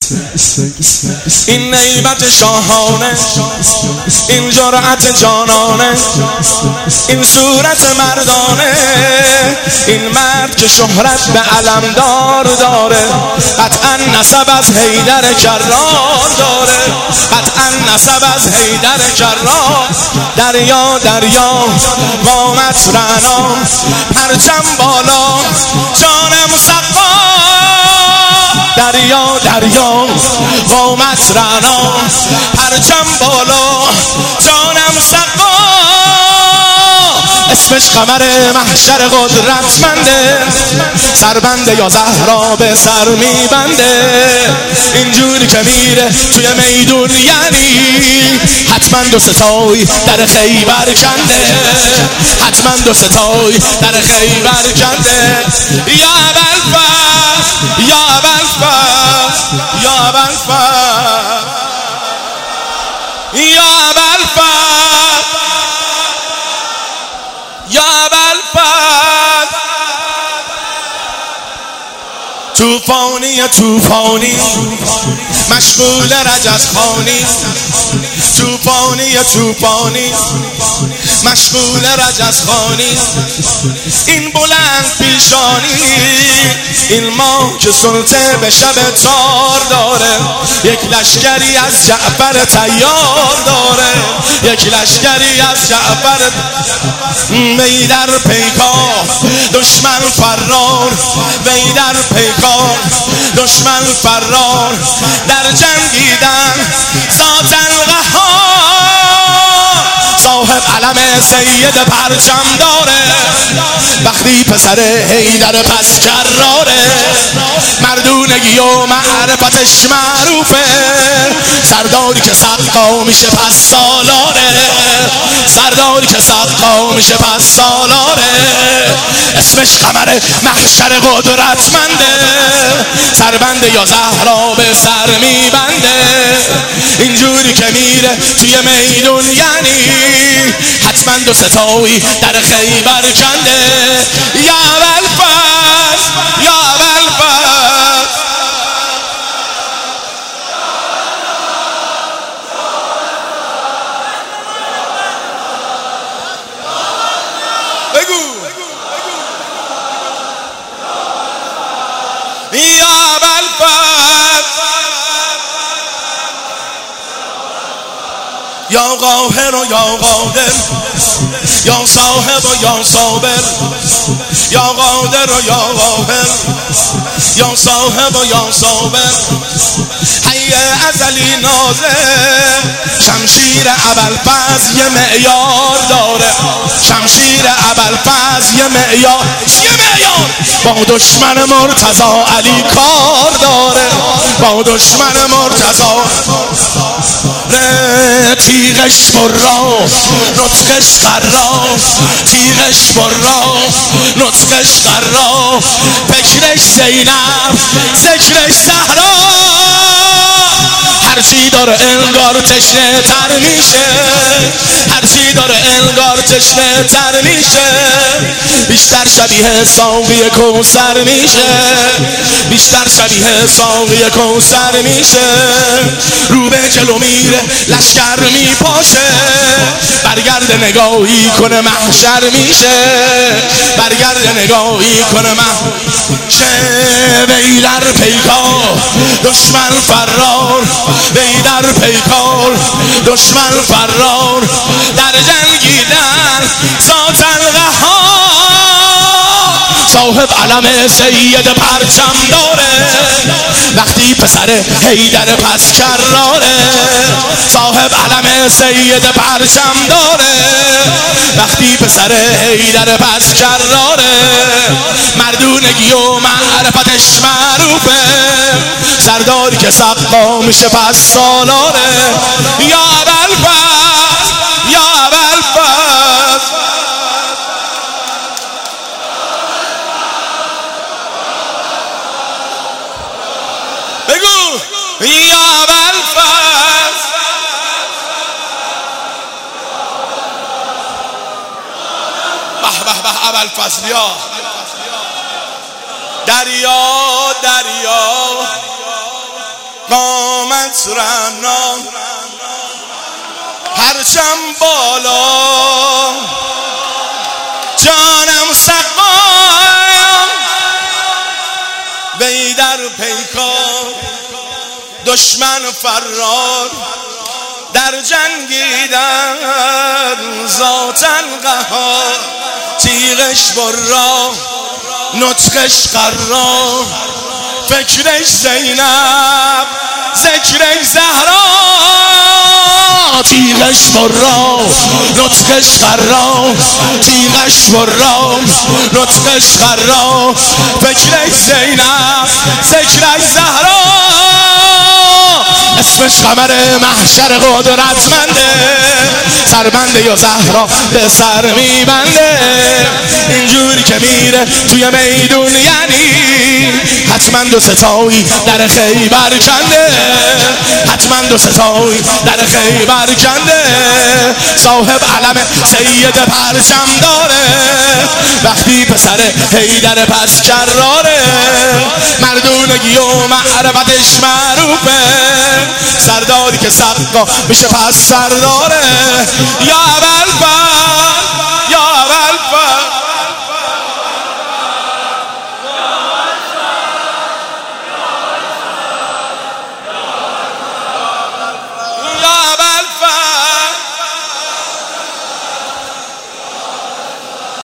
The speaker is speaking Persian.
این نیبت شاهانه، این جرأت جانانه، این صورت مردانه، این مرد که شهرت به علمدار داره، قطعا نسب از حیدر کرار داره، قطعا نسب از حیدر کرار. دریا دریا قامت رعنا، پرچم بالا جانم سقا. دریا دریا قامت رعنا، پرچم بالا جانم سقا. اسمش قمر محشر قدرتمنده، سربنده یا زهرا به سر میبنده. اینجوری که میره توی میدون یعنی حتما دو ستای در خیبر کنده، حتما دو ستای در خیبر کنده. یا ابوالفضل یا ابوالفضل یا ابوالفضل یا ابوالفضل یا ابوالفضل. توفانی توفانی مشغول رجزخانی، توفانی توفانی مشغول رجزخانی. این بلند پیشانی، این ماه که سلطه به شب تار داره، یک لشکری از جعفر تیار داره، یک لشکری از جعفر. وی در پیکار دشمن فرار، وی در پیکار دشمن فرار. در جنگیدن ذات القهار، صاحب علم سید پرچم داره. وقتی پسر حیدر پس کراره، مردونگی و معرفتش معروفه. سرداری که سقا میشه پس سالاره، سرداری که سقا میشه پس سالاره. اسمش قمر محشر قدرتمنده، سربنده یا زهرا به سر میبنده. اینجوری که میره توی میدون یعنی حتما دو ستایی در خیبر کنده. یا ابوالفضل یا ابوالفضل. بگو یا ابوالفضل یا قاهر و یا قادر، یا صاحب و یا صابر، یا قادر و یا قاهر، یا صاحب و یا صابر. حی ازلی ناظر، شمشیر ابوالفضل یه معیار داره، شمشیر ابوالفضل یه معیار. چیه معیار؟ با دشمن مرتضی علی کار داره، با دشمن مرتضی. تیغش برا نطقش قرا، تیغش برا نطقش قرا. فکرش زینب ذکرش زهرا، هرچی داره انگار تشنه تر میشه، هرچی داره انگار تشنه تر میشه. بیشتر شبیه ساقی کوثر میشه، بیشتر شبیه ساقی کوثر میشه. رو به جلو میره لشکر میپاشه، برگرد نگاهی کنه محشر میشه، برگرد نگاهی کنه محشر. وی در پیکار دشمن فرار، وی در پیکار دشمن فرار. در جنگیدن ذات القهار، صاحب علم سید پرچم داره. وقتی پسر حیدر پس کراره، صاحب علم سید پرچم داره. وقتی پسر حیدر پس کراره، مردونگی و معرفتش معروفه. سرداری که سقا میشه پس سالاره. یا ابوالفضل یا ابوالفضل. بگو یا ابوالفضل. به به به ابوالفضلیا. دریا دریا رنا هرچم بالا جانم سقا وی در پیکار دشمن فرار در جنگیدن ذاتن قهار تیغش برا نطقش قرار فکرش زینب ذکرش زهرا تیغش برا نطقش قرار تیغش برا نطقش قرار فکرش زینب ذکرش زهرا اسمش قمر محشر قدرتمنده سربنده یا زهرا به سر میبنده اینجوری که میره توی میدون یعنی حتما دو ستایی در خیبر کنده حتما دو ستایی در خیبر کنده صاحب علم سید پرچم داره وقتی پسر حیدر پس کراره مردونگی و معرفتش معروفه سرداری که سقا میشه پس سرداره یا